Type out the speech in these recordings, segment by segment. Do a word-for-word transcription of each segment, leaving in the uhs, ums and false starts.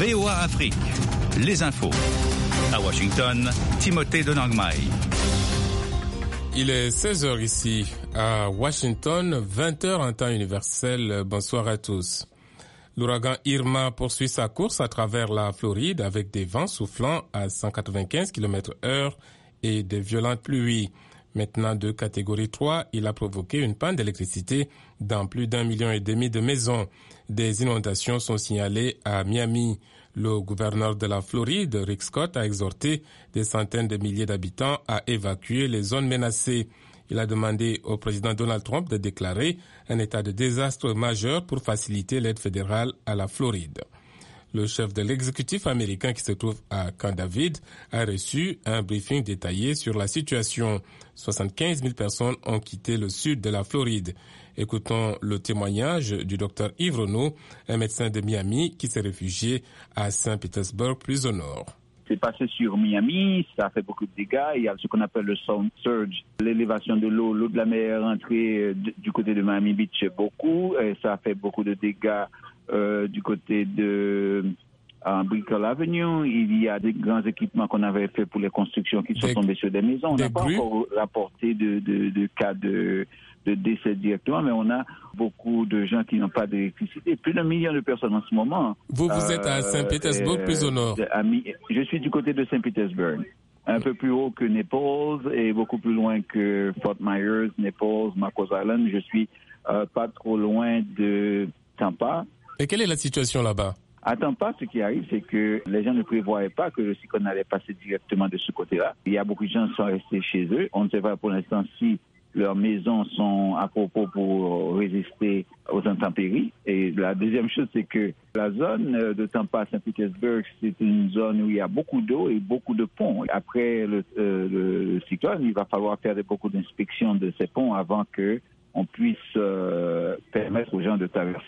V O A Afrique, les infos. À Washington, Timothée de Nangmai. Il est seize heures ici à Washington, vingt heures en temps universel. Bonsoir à tous. L'ouragan Irma poursuit sa course à travers la Floride avec des vents soufflant à cent quatre-vingt-quinze kilomètres heure et des violentes pluies. Maintenant de catégorie trois, il a provoqué une panne d'électricité dans plus d'un million et demi de maisons. Des inondations sont signalées à Miami. Le gouverneur de la Floride, Rick Scott, a exhorté des centaines de milliers d'habitants à évacuer les zones menacées. Il a demandé au président Donald Trump de déclarer un état de désastre majeur pour faciliter l'aide fédérale à la Floride. Le chef de l'exécutif américain qui se trouve à Camp David a reçu un briefing détaillé sur la situation. soixante-quinze mille personnes ont quitté le sud de la Floride. Écoutons le témoignage du docteur Yves Renaud, un médecin de Miami qui s'est réfugié à Saint-Pétersbourg, plus au nord. C'est passé sur Miami, ça a fait beaucoup de dégâts. Il y a ce qu'on appelle le sound surge, l'élévation de l'eau. L'eau de la mer est rentrée du côté de Miami Beach beaucoup. Et ça a fait beaucoup de dégâts euh, du côté de euh, Brickell Avenue. Il y a des grands équipements qu'on avait fait pour les constructions qui sont des, tombés sur des maisons. On n'a pas bruits. encore rapporté de, de, de cas de... de décès directement, mais on a beaucoup de gens qui n'ont pas d'électricité. Plus d'un million de personnes en ce moment. Vous, vous euh, êtes à Saint-Pétersbourg, euh, plus au nord. Je suis du côté de Saint-Pétersbourg, un peu plus haut que Naples et beaucoup plus loin que Fort Myers, Naples, Marcos Island. Je suis euh, pas trop loin de Tampa. Et quelle est la situation là-bas? À Tampa, ce qui arrive, c'est que les gens ne prévoyaient pas que le cyclone allait passer directement de ce côté-là. Il y a beaucoup de gens qui sont restés chez eux. On ne sait pas pour l'instant si leurs maisons sont à propos pour résister aux intempéries. Et la deuxième chose, c'est que la zone de Tampa à Saint-Pétersbourg, c'est une zone où il y a beaucoup d'eau et beaucoup de ponts. Après le, euh, le cyclone, il va falloir faire beaucoup d'inspections de ces ponts avant qu'on puisse euh, permettre aux gens de traverser.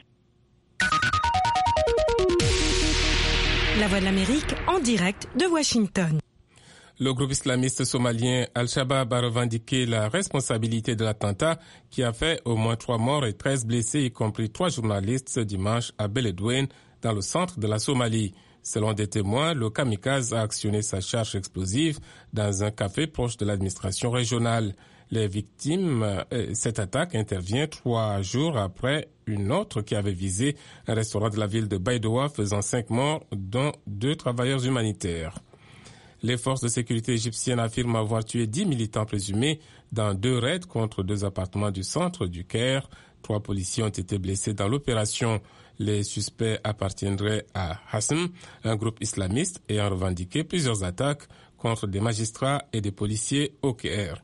La Voix de l'Amérique en direct de Washington. Le groupe islamiste somalien Al-Shabaab a revendiqué la responsabilité de l'attentat qui a fait au moins trois morts et treize blessés, y compris trois journalistes ce dimanche à Beledweyne, dans le centre de la Somalie. Selon des témoins, le kamikaze a actionné sa charge explosive dans un café proche de l'administration régionale. Les victimes, cette attaque intervient trois jours après une autre qui avait visé un restaurant de la ville de Baidoa, faisant cinq morts, dont deux travailleurs humanitaires. Les forces de sécurité égyptiennes affirment avoir tué dix militants présumés dans deux raids contre deux appartements du centre du Caire. Trois policiers ont été blessés dans l'opération. Les suspects appartiendraient à Hassem, un groupe islamiste ayant revendiqué plusieurs attaques contre des magistrats et des policiers au Caire.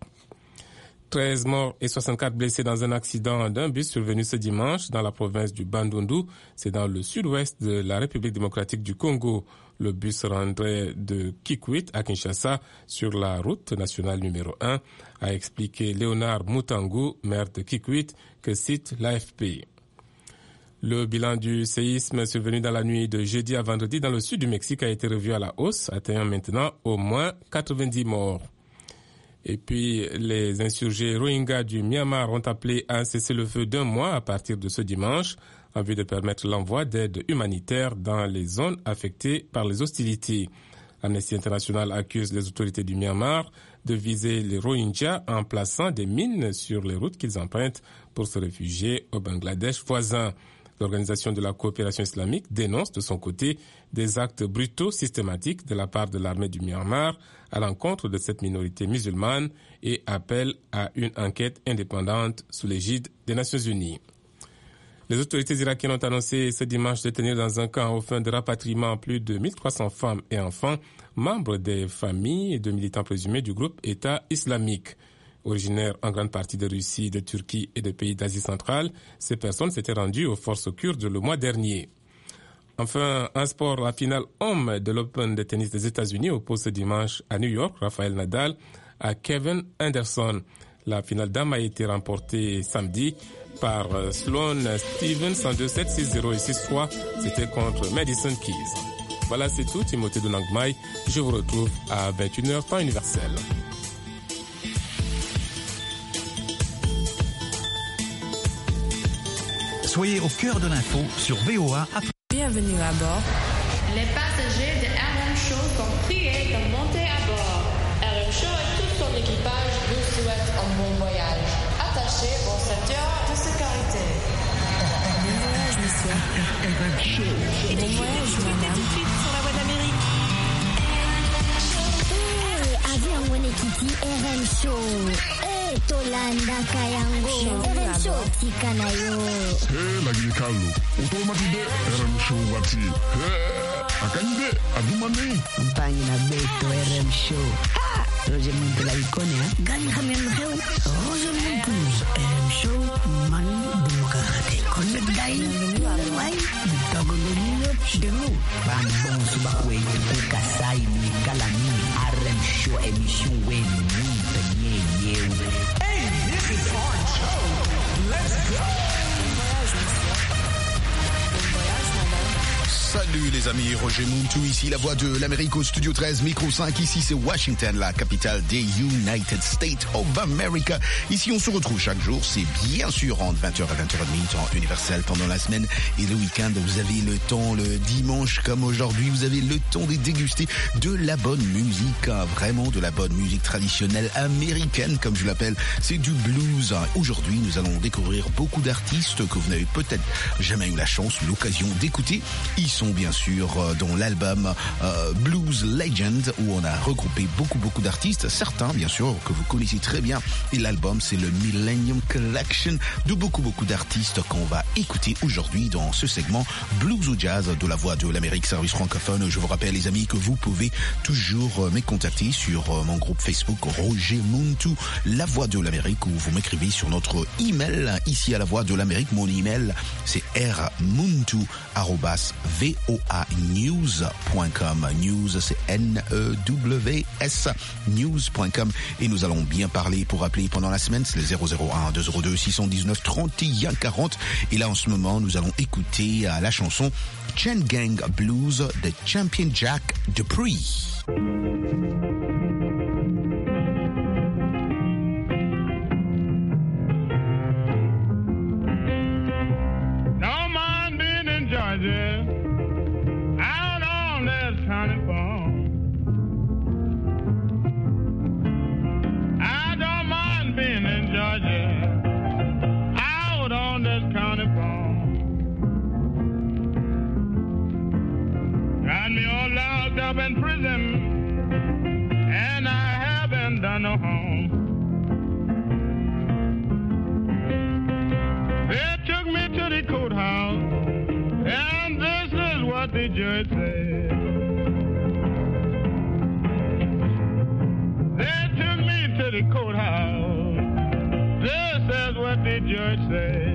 treize morts et soixante-quatre blessés dans un accident d'un bus survenu ce dimanche dans la province du Bandundu. C'est dans le sud-ouest de la République démocratique du Congo. Le bus rendrait de Kikwit à Kinshasa sur la route nationale numéro un, a expliqué Léonard Mutangu, maire de Kikwit, que cite l'A F P. Le bilan du séisme survenu dans la nuit de jeudi à vendredi dans le sud du Mexique a été revu à la hausse, atteignant maintenant au moins quatre-vingt-dix morts. Et puis, les insurgés Rohingyas du Myanmar ont appelé à un cessez-le-feu d'un mois à partir de ce dimanche, en vue de permettre l'envoi d'aide humanitaire dans les zones affectées par les hostilités. Amnesty International accuse les autorités du Myanmar de viser les Rohingyas en plaçant des mines sur les routes qu'ils empruntent pour se réfugier au Bangladesh voisin. L'Organisation de la coopération islamique dénonce de son côté des actes brutaux systématiques de la part de l'armée du Myanmar à l'encontre de cette minorité musulmane et appelle à une enquête indépendante sous l'égide des Nations Unies. Les autorités irakiennes ont annoncé ce dimanche détenir dans un camp aux fins de rapatriement plus de mille trois cents femmes et enfants, membres des familles de militants présumés du groupe État islamique. Originaires en grande partie de Russie, de Turquie et de pays d'Asie centrale, ces personnes s'étaient rendues aux forces kurdes le mois dernier. Enfin, un sport, la finale homme de l'Open de tennis des États-Unis oppose ce dimanche à New York Rafael Nadal à Kevin Anderson. La finale dame a été remportée samedi par Sloane Stevens en deux sept, six zéro et six trois. C'était contre Madison Keys. Voilà, c'est tout. Timothée de Nangmai. Je vous retrouve à vingt et une heures temps universel. Soyez au cœur de l'info sur V O A Afrique. Bienvenue à bord. Les passagers de R M Show sont priés de monter à bord. R M Show et tout son équipage vous souhaitent un bon voyage. Attachez vos ceintures de sécurité. Bon voyage, monsieur. R M Show. Et bon voyage, madame. Tout de suite sur la voie de l'Amérique. Eh, avion Wenekiti R M Show. Eh, Tolanda Kayango. R M Show tikanayo. Eh, lagi kalu. Utomatide R M Show wati. Eh. Akande, adumane. Mpangi na beto R M Show. Ha! Roger Muntu la ikone, ha? Gani kami mkeu. Roger Muntu. R M Show, man demokrate. Connect dai. Wai. Dogo lomino. Demu. Ban bon subakwe. Kuka sai ni kalani. R M Show emission we ni penye yeu. Hey, this is our show. Let's go. Salut les amis, Roger Muntu ici, la voix de l'Amérique au studio treize, micro cinq, ici c'est Washington, la capitale des United States of America. Ici on se retrouve chaque jour, c'est bien sûr entre vingt heures et vingt heures trente, temps universel pendant la semaine et le week-end. Vous avez le temps, le dimanche comme aujourd'hui, vous avez le temps de déguster de la bonne musique, hein, vraiment de la bonne musique traditionnelle américaine comme je l'appelle, c'est du blues. Aujourd'hui nous allons découvrir beaucoup d'artistes que vous n'avez peut-être jamais eu la chance ou l'occasion d'écouter. Ils sont bien sûr dans l'album euh, Blues Legend où on a regroupé beaucoup beaucoup d'artistes, certains bien sûr que vous connaissez très bien, et l'album c'est le Millennium Collection de beaucoup beaucoup d'artistes qu'on va écouter aujourd'hui dans ce segment Blues ou Jazz de la voix de l'Amérique service francophone. Je vous rappelle les amis que vous pouvez toujours me contacter sur mon groupe Facebook Roger Muntu, la voix de l'Amérique, ou vous m'écrivez sur notre email ici à la voix de l'Amérique. Mon email c'est rmuntu arobase v o a news point com. News c'est N E W S news point com, et nous allons bien parler. Pour appeler pendant la semaine c'est le zéro zéro un deux zéro deux six un neuf trente et un quarante, et là en ce moment nous allons écouter la chanson Chain Gang Blues de Champion Jack Dupree. Georgia, out on this county farm. I don't mind being in Georgia, out on this county farm. Got me all locked up in prison, and I haven't done no harm. They took me to the courthouse, and this is what the judge said. They took me to the courthouse. This is what the judge said.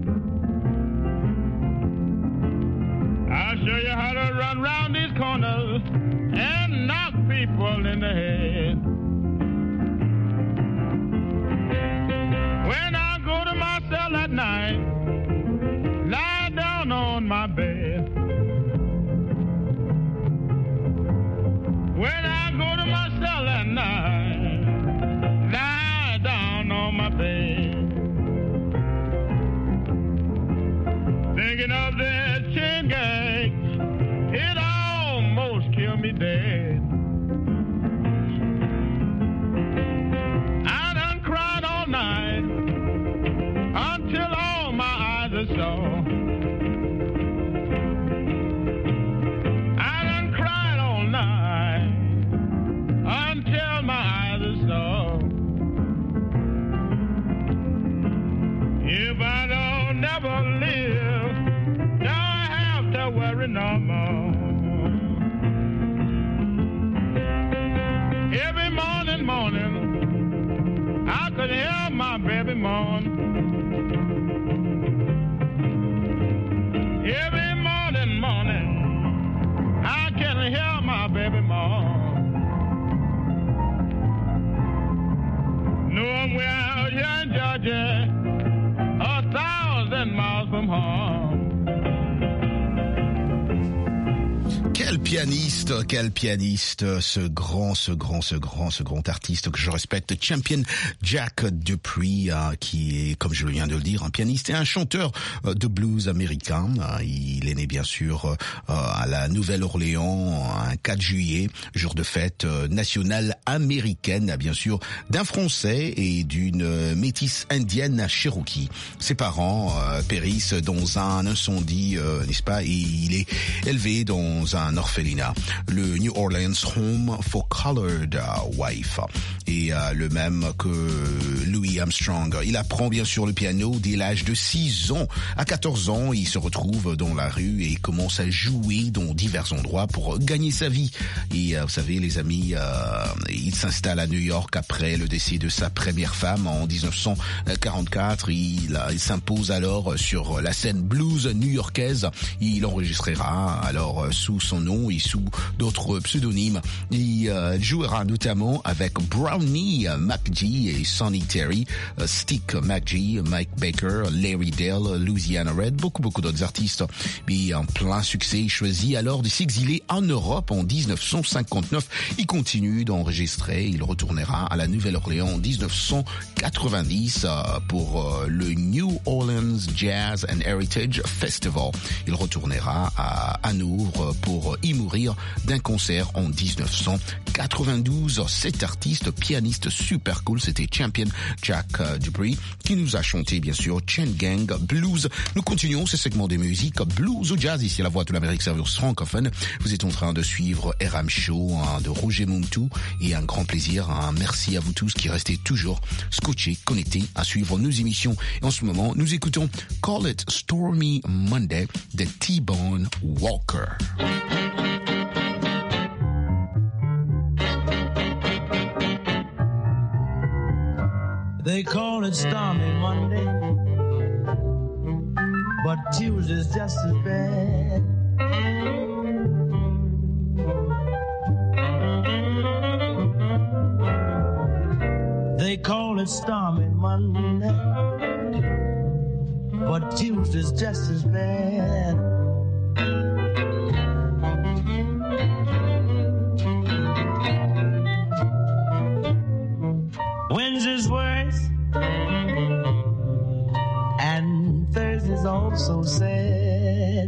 I'll show you how to run round these corners and knock people in the head. When I go to my cell at night, lie down on my bed. When I go to my cell at night, lie down on my bed. Thinking of that chain gang, it almost killed me dead. I done cried all night until all my eyes are sore. I done cried all night until my eyes are sore. If I don't never live, don't have to worry no more. Every morning, morning, I could hear my baby moan. Every morning, morning, I can hear my baby moan. Know I'm way out here in Georgia, a thousand miles from home. Quel pianiste, quel pianiste, ce grand, ce grand, ce grand, ce grand artiste que je respecte, Champion Jack Dupree, euh, qui est, comme je viens de le dire, un pianiste et un chanteur euh, de blues américain. Euh, il est né bien sûr euh, à la Nouvelle-Orléans un quatre juillet, jour de fête euh, nationale américaine, bien sûr, d'un Français et d'une euh, métisse indienne Cherokee. Ses parents euh, périssent dans un incendie, euh, n'est-ce pas, et il est élevé dans un orphelinat, le New Orleans Home for Colored Wife, et euh, le même que Louis Armstrong. Il apprend bien sûr le piano dès l'âge de six ans. À quatorze ans, il se retrouve dans la rue et commence à jouer dans divers endroits pour gagner sa vie. Et euh, vous savez les amis, euh, il s'installe à New York après le décès de sa première femme en dix-neuf cent quarante-quatre. Il, il s'impose alors sur la scène blues new-yorkaise. Il enregistrera alors sous son nom et sous d'autres pseudonymes. Il euh, jouera notamment avec Brownie McGee et Sonny Terry, uh, Stick McGee, Mike Baker, Larry Dale, Louisiana Red, beaucoup beaucoup d'autres artistes. Mais en plein succès, il choisit alors de s'exiler en Europe en dix-neuf cent cinquante-neuf. Il continue d'enregistrer. Il retournera à la Nouvelle-Orléans en dix-neuf cent quatre-vingt-dix uh, pour uh, le New Orleans Jazz and Heritage Festival. Il retournera à Hanovre pour y mourir d'un cancer en dix-neuf cent quatre-vingt-douze. Cet artiste, pianiste super cool, c'était Champion Jack Dupree qui nous a chanté bien sûr Chain Gang Blues. Nous continuons ce segment des musiques blues ou jazz ici à la Voix de l'Amérique service francophone. Vous êtes en train de suivre R M Show hein, de Roger Muntu et un grand plaisir. Hein, merci à vous tous qui restez toujours scotchés, connectés à suivre nos émissions. Et en ce moment, nous écoutons Call It Stormy Monday de T-Bone Walker. They call it stormy Monday, but Tuesday's just as bad. They call it stormy Monday, but Tuesday's just as bad. Wednesday's worse, and Thursday's also sad.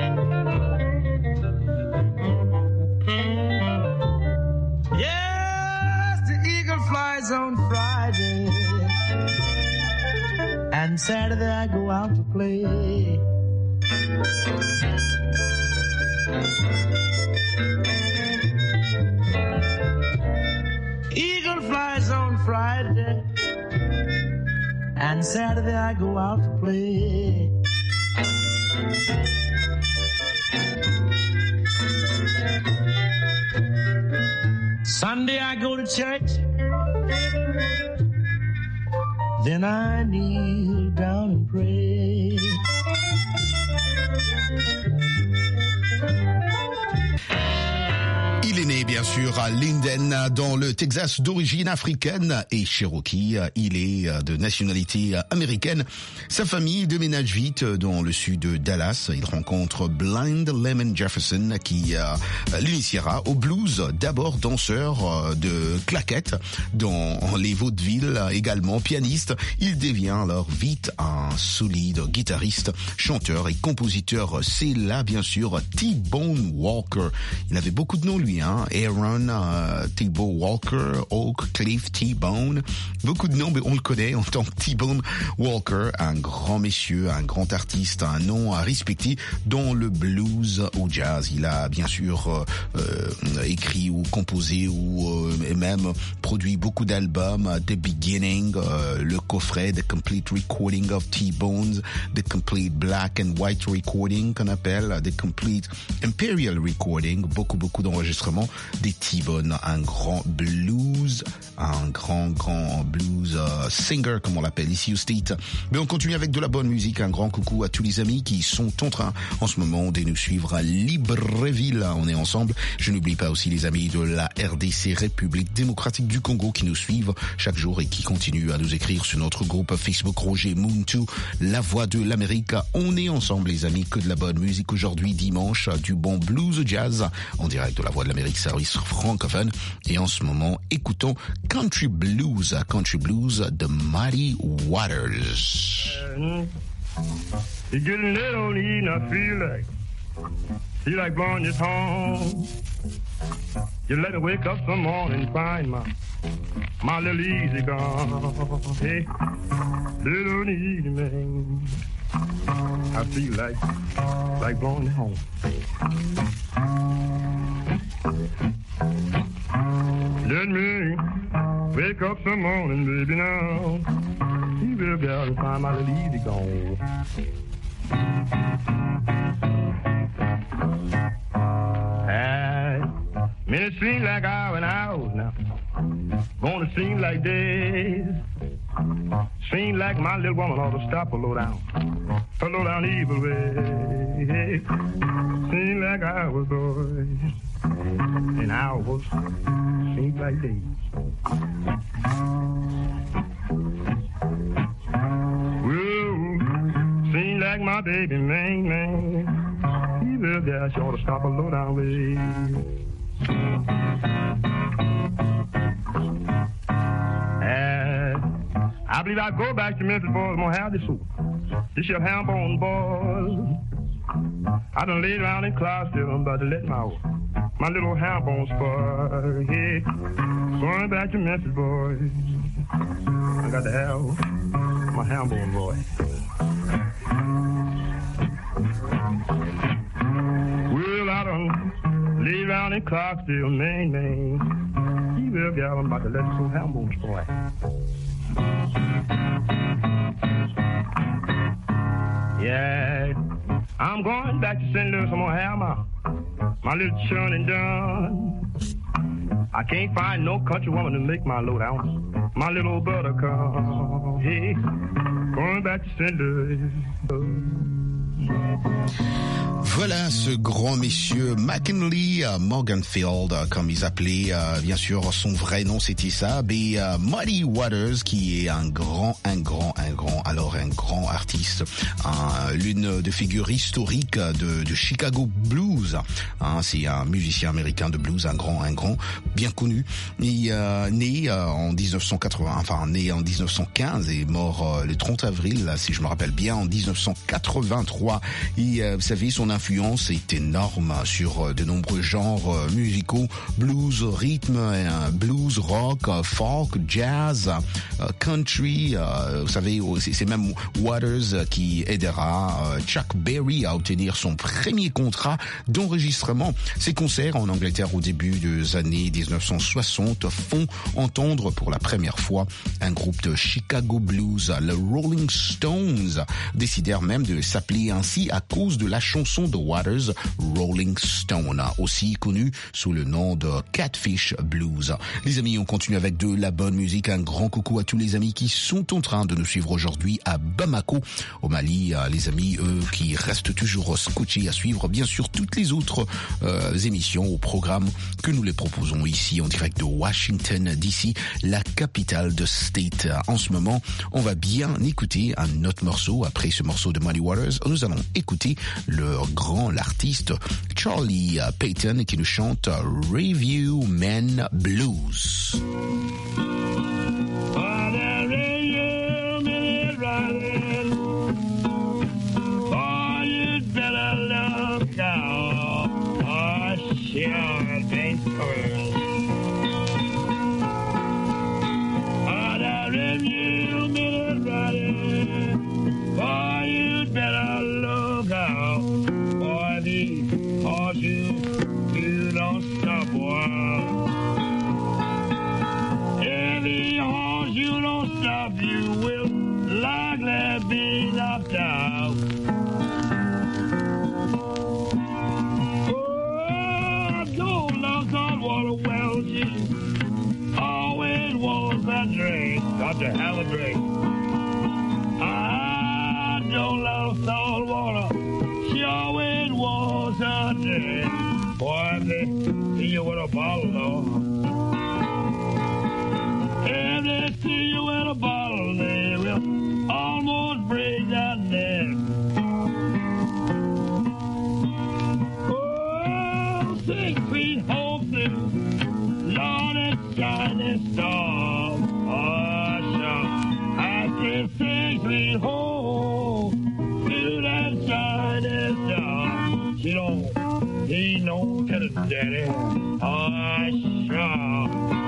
Yes, the eagle flies on Friday, and Saturday I go out to play. Eagle flies on Friday, and Saturday I go out to play. Sunday I go to church, then I kneel down and pray. Il est né bien sûr à Linden dans le Texas d'origine africaine et Cherokee. Il est de nationalité américaine. Sa famille déménage vite dans le sud de Dallas. Il rencontre Blind Lemon Jefferson qui euh, l'initiera au blues, d'abord danseur de claquettes dans les vaudevilles, également pianiste. Il devient alors vite un solide guitariste, chanteur et compositeur. C'est là bien sûr T-Bone Walker. Il avait beaucoup de noms lui, hein. Aaron uh, T-Bone Walker, Oak Cliff T-Bone, beaucoup de noms, mais on le connaît en tant que T-Bone Walker, un grand monsieur, un grand artiste, un nom à respecter dans le blues ou jazz. Il a bien sûr euh, euh, écrit ou composé ou euh, même produit beaucoup d'albums, The Beginning, euh, le coffret The Complete Recording of T-Bones, The Complete Black and White Recording qu'on appelle The Complete Imperial Recording, beaucoup beaucoup d'enregistrements. justement des T-Bone, un grand blues, un grand, grand blues uh, singer, comme on l'appelle ici au State. Mais on continue avec de la bonne musique. Un grand coucou à tous les amis qui sont en train, en ce moment, de nous suivre à Libreville. On est ensemble. Je n'oublie pas aussi les amis de la R D C, République démocratique du Congo, qui nous suivent chaque jour et qui continuent à nous écrire sur notre groupe Facebook Roger Moon deux, la voix de l'Amérique. On est ensemble les amis, que de la bonne musique aujourd'hui, dimanche, du bon blues jazz, en direct de la voix de l'Amérique, service francophone. Et en ce moment, écoutons Country Blues, Country Blues de Muddy Waters. You get a little need, I feel like, feel like blowing your tongue. You let me wake up some morning, find my, my little easy gone. Hey, little need, man. I feel like, like blowing it home. Let me wake up some morning, baby, now. You will be able to find my little easy gone. I mean, it seems like hours and hours now. Gonna seem like days. Seem like my little woman ought to stop a low down, a low down evil way. Seem like hours, boys, and hours seem like days. Well, seem like my baby, man, man, he will get she ought to stop a low down way. I believe I'll go back to Memphis, boys, I'm gonna have this soup. This your ham bone, boys. I done laid around in Clarksville, I'm about to let my my little ham bone spoil. Yeah, going back to Memphis, boys. I got to have my ham bone, boy. Well, I done laid around in Clarksville, man, man. He will get, I'm about to let this old ham bone spoil. Yeah, I'm going back to Saint Louis. I'm gonna have my, my little churning done. I can't find no country woman to make my load out. My little buttercup. Hey, going back to Saint Louis. Voilà ce grand monsieur McKinley uh, Morganfield, uh, comme ils appelaient, uh, bien sûr, son vrai nom c'était ça, mais uh, Muddy Waters, qui est un grand, un grand, un grand, alors un grand artiste, un, l'une des figures historiques de, de Chicago Blues. Hein, c'est un musicien américain de blues, un grand, un grand, bien connu. Il est uh, né uh, en dix-neuf cent quatre-vingts, enfin né en dix-neuf cent quinze et mort uh, le trente avril, là, si je me rappelle bien, en dix-neuf cent quatre-vingt-trois. Et uh, vous savez, son influence est énorme sur de nombreux genres musicaux, blues, rythme, blues, rock, folk, jazz, country. Vous savez, c'est même Waters qui aidera Chuck Berry à obtenir son premier contrat d'enregistrement. Ses concerts en Angleterre au début des années dix-neuf cent soixante font entendre pour la première fois un groupe de Chicago Blues, le Rolling Stones, décidèrent même de s'appeler ainsi à cause de la chanson de Waters, Rolling Stone, aussi connu sous le nom de Catfish Blues. Les amis, on continue avec de la bonne musique. Un grand coucou à tous les amis qui sont en train de nous suivre aujourd'hui à Bamako, au Mali. Les amis, eux, qui restent toujours scotchés à suivre, bien sûr, toutes les autres euh, émissions au programme que nous les proposons ici en direct de Washington D C, la capitale de State. En ce moment, on va bien écouter un autre morceau. Après ce morceau de Muddy Waters, nous allons écouter le grand, l'artiste Charlie Payton qui nous chante Review Men Blues. Oh, go, love, to have a drink. I don't love salt water. She always wants a drink. Boy, they see you with a bottle on. If they see you with a bottle, they will almost break that neck. Oh, six feet home, six, Lord, it's shining star. Oh, sure, I said six feet home, to that shining star. She don't need no tennis, daddy. Oh, sure.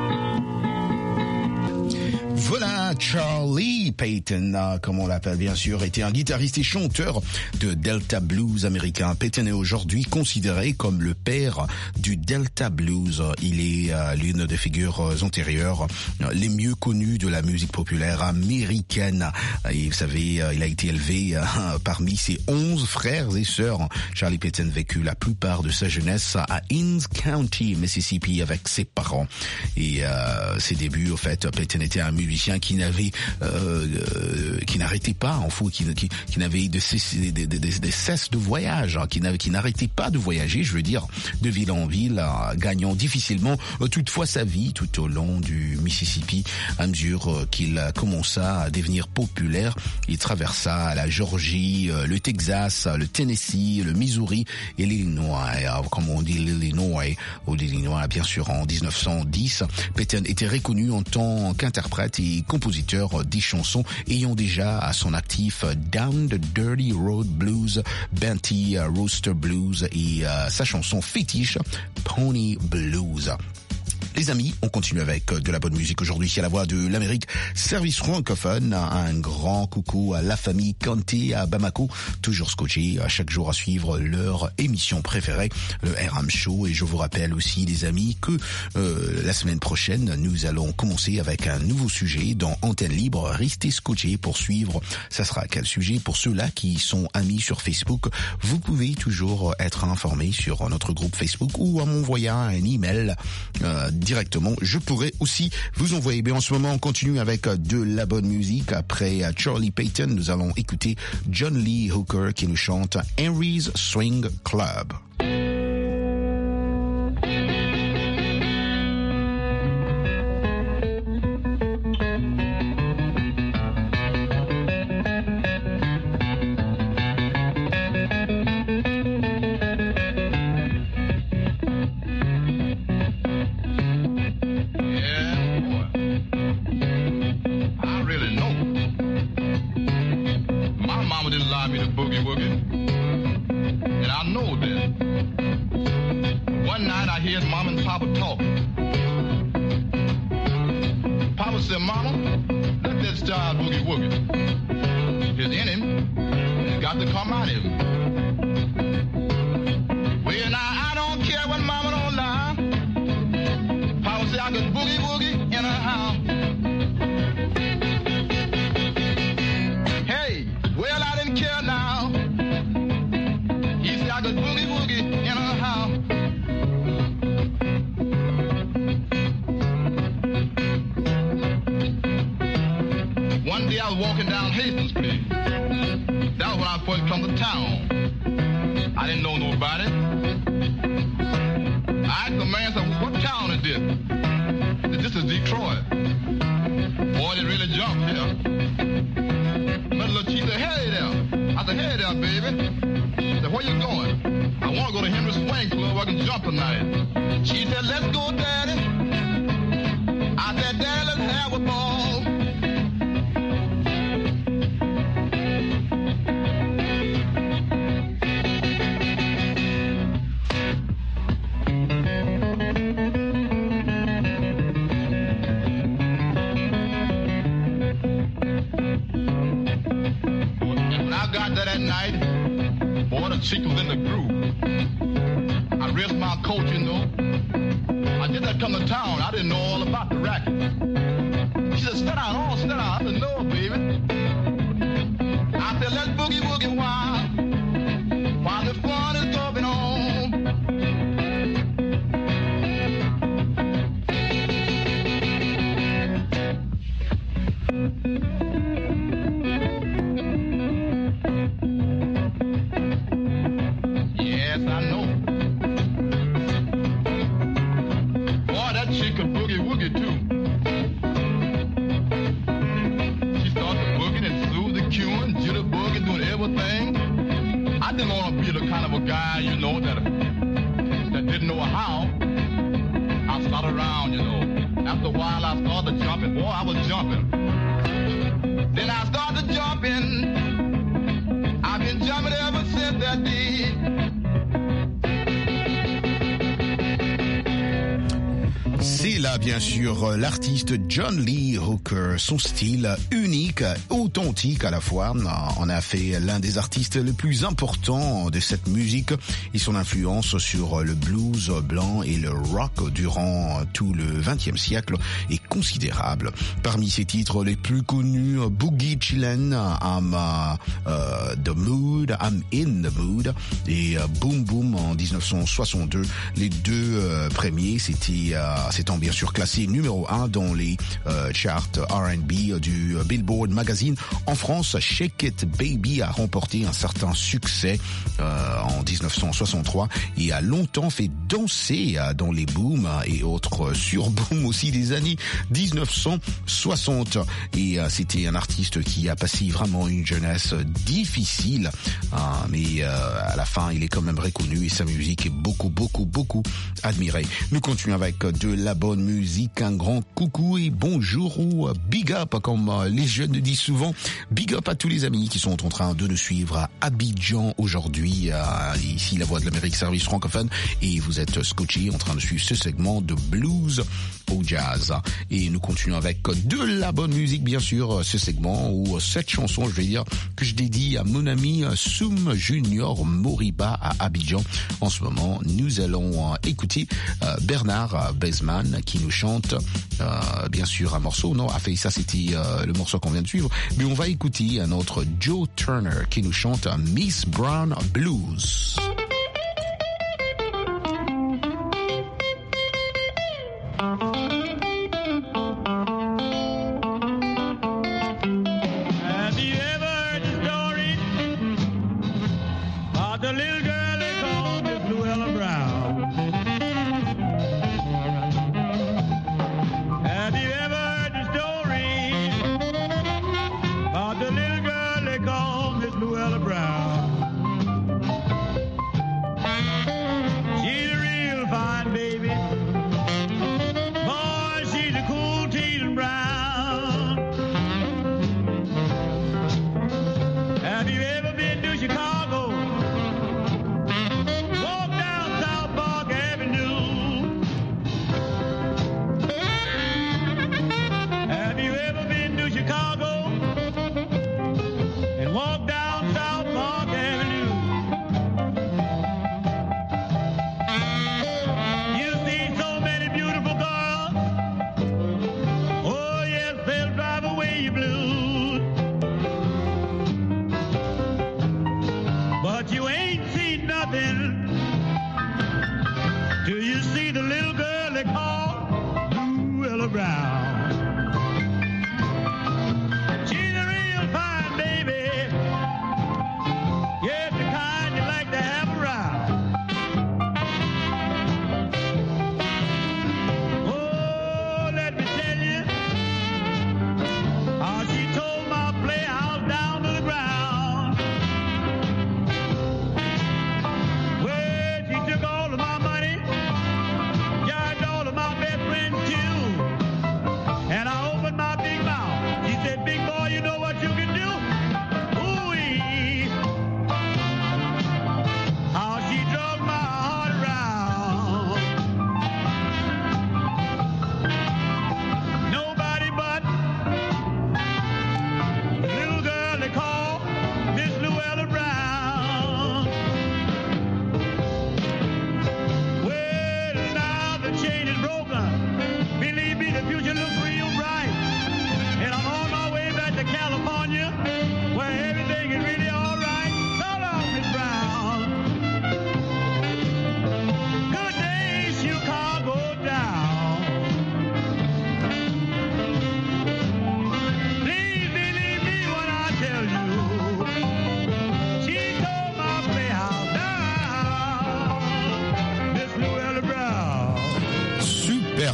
Voilà, Charlie Payton, comme on l'appelle bien sûr, était un guitariste et chanteur de Delta Blues américain. Payton est aujourd'hui considéré comme le père du Delta Blues. Il est euh, l'une des figures antérieures euh, les mieux connues de la musique populaire américaine. Et vous savez, euh, il a été élevé euh, parmi ses onze frères et sœurs. Charlie Payton vécut la plupart de sa jeunesse à Hinds County, Mississippi, avec ses parents. Et euh, ses débuts, au fait, Payton était un musicien qui n'avait, euh, euh, qui n'arrêtait pas, en fou, qui, qui, qui n'avait de cesse, de, de, de, de cesse de voyage, qui n'avait, qui n'arrêtait pas de voyager, je veux dire, de ville en ville, euh, gagnant difficilement euh, toutefois sa vie tout au long du Mississippi. À mesure euh, qu'il commença à devenir populaire, il traversa la Géorgie, euh, le Texas, le Tennessee, le Missouri et l'Illinois. Euh, comme on dit l'Illinois ou l'Illinois, bien sûr, en dix-neuf cent dix, Payton était reconnu en tant qu'interprète et compositeur des chansons ayant déjà à son actif Down the Dirty Road Blues, Benty Rooster Blues et euh, sa chanson fétiche Pony Blues. Les amis, on continue avec de la bonne musique aujourd'hui à la voix de l'Amérique, service francophone. Un grand coucou à la famille Kanté à Bamako, toujours scotché à chaque jour à suivre leur émission préférée, le R M Show. Et je vous rappelle aussi, les amis, que euh, la semaine prochaine, nous allons commencer avec un nouveau sujet dans Antenne Libre. Restez scotchés pour suivre. Ça sera quel sujet? Pour ceux-là qui sont amis sur Facebook, vous pouvez toujours être informés sur notre groupe Facebook ou en m'envoyant un email euh, directement. Je pourrais aussi vous envoyer. Mais en ce moment, on continue avec de la bonne musique. Après Charlie Payton, nous allons écouter John Lee Hooker qui nous chante Henry's Swing Club. around, you know. After a while, I started jumping. Boy, I was jumping. Then I started jumping. I've been jumping ever since that day. C'est là, bien sûr, l'artiste John Lee Hooker. Son style unique, authentique à la fois, en a fait l'un des artistes les plus importants de cette musique et son influence sur le blues blanc et le rock durant tout le vingtième siècle est considérable. Parmi ses titres les plus connus, Boogie Chillin', I'm uh, the Mood, I'm in the Mood et Boom Boom en dix-neuf cent soixante-deux. Les deux euh, premiers, c'était euh, s'étant bien sûr classé numéro un dans les euh, charts R and B du Billboard Magazine. En France, Shake It Baby a remporté un certain succès euh, en dix-neuf cent soixante-trois et a longtemps fait danser euh, dans les booms et autres surbooms aussi des années dix-neuf cent soixante. Et euh, c'était un artiste qui a passé vraiment une jeunesse difficile, hein, mais euh, à la fin, il est quand même reconnu et sa musique est beaucoup, beaucoup, beaucoup admirée. Nous continuons avec de la bonne musique, un grand coucou et bonjour ou big up, comme les jeunes disent souvent. Big up à tous les amis qui sont en train de nous suivre à Abidjan aujourd'hui, ici la Voix de l'Amérique, service francophone, et vous êtes scotchés en train de suivre ce segment de blues au jazz. Et nous continuons avec de la bonne musique, bien sûr, ce segment ou cette chanson, je vais dire, que je dédie à mon ami Soum Junior Moriba à Abidjan. En ce moment, nous allons écouter Bernard Bezman qui nous chante euh, bien sûr un morceau, non, a fait ça, c'était euh, le morceau qu'on vient de suivre, mais on va écouter un autre Joe Turner qui nous chante Miss Brown Blues. All of my best friends too.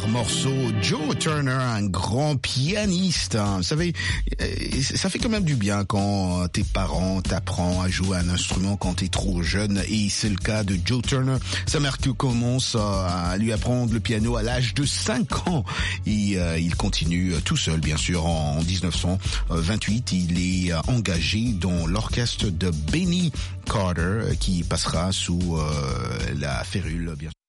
super morceau. Joe Turner, un grand pianiste. Hein. Vous savez, ça fait quand même du bien quand tes parents t'apprennent à jouer un instrument quand t'es trop jeune. Et c'est le cas de Joe Turner. Sa mère qui commence à lui apprendre le piano à l'âge de cinq ans. Et euh, il continue tout seul, bien sûr. En dix-neuf cent vingt-huit, il est engagé dans l'orchestre de Benny Carter qui passera sous euh, la férule, bien sûr.